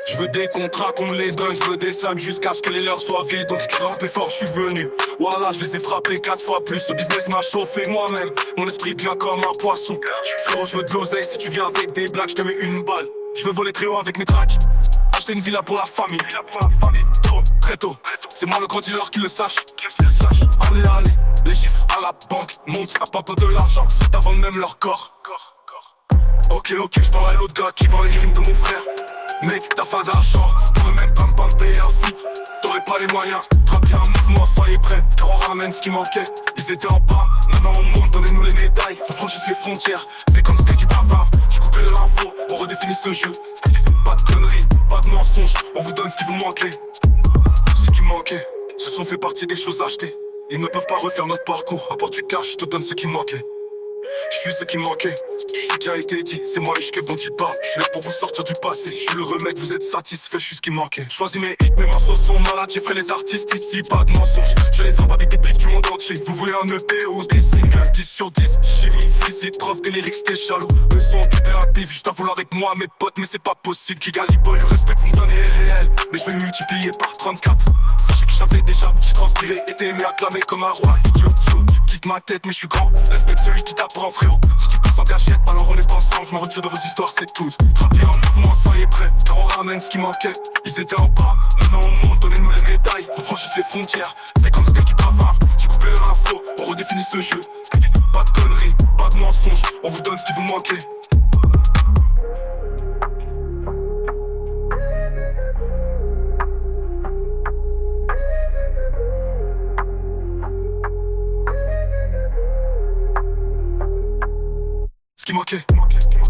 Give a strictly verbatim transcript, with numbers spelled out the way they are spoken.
Je veux des contrats qu'on me les donne, je veux des sacs jusqu'à ce que les leurs soient vides. Donc frappé fort, je suis venu. Voilà, je les ai frappés quatre fois plus. Ce business m'a chauffé moi-même. Mon esprit devient comme un poisson. Frérot, je veux de l'oseille, si tu viens avec des blagues, je te mets une balle. Je veux voler très haut avec mes tracks. Acheter une villa pour la famille. Trop, très tôt. C'est moi le grand dealer qui le sache. Allez, allez, les chiffres à la banque montent à pas de l'argent. Certains vendent même leur corps. Ok, ok, je parle à l'autre gars qui vend les rimes de mon frère. Mec, t'as faim d'argent, pour même pas me payer un feat. T'aurais pas les moyens, trappe bien un mouvement, soyez prêts. Car on ramène ce qui manquait, ils étaient en bas. Maintenant on monte, donnez-nous les médailles. On franchit les frontières, c'est comme c'était du bavard. J'ai coupé de l'info, on redéfinit ce jeu. Pas de conneries, pas de mensonges, on vous donne ce qui vous manquait. Ce qui manquait, ce sont fait partie des choses achetées. Ils ne peuvent pas refaire notre parcours, apporte du cash, je te donne ce qui manquait. Je suis ce qui manquait, je suis ce qui a été dit. C'est moi les chefs dont il parle. Je suis là pour vous sortir du passé. Je suis le remède, vous êtes satisfait, je suis ce qui manquait. Choisis mes hits, mes morceaux sont malades. J'ai fait les artistes ici, pas de mensonges. Je les frappe avec des briques du monde entier. Vous voulez un E P ou des singles? Dix sur dix, chimie, physique, prof des lyrics, t'es jaloux. Le son occupé à pif, juste à vouloir avec moi mes potes. Mais c'est pas possible, Kigali boy, le respect que vous me donnez est réel. Mais je vais multiplier par trente-quatre. Sachez que j'avais déjà, j'ai transpiré, été aimé, acclamé comme un roi. Idiot, tu quittes ma tête, mais je suis grand. Respecte celui qui t'apprend, frérot. Si tu passes en cachette, alors on est pas ensemble. Je me retire de vos histoires, c'est tout. Trappez en mouvement, soyez prêts. Car on ramène ce qui manquait. Ils étaient en bas, maintenant on monte, donnez-nous les médailles. On franchit ces frontières, c'est comme c'était du bavard. J'ai coupé leur info, on redéfinit ce jeu. Pas de conneries, pas de mensonges, on vous donne ce qui vous manquait. Ce qui manquait.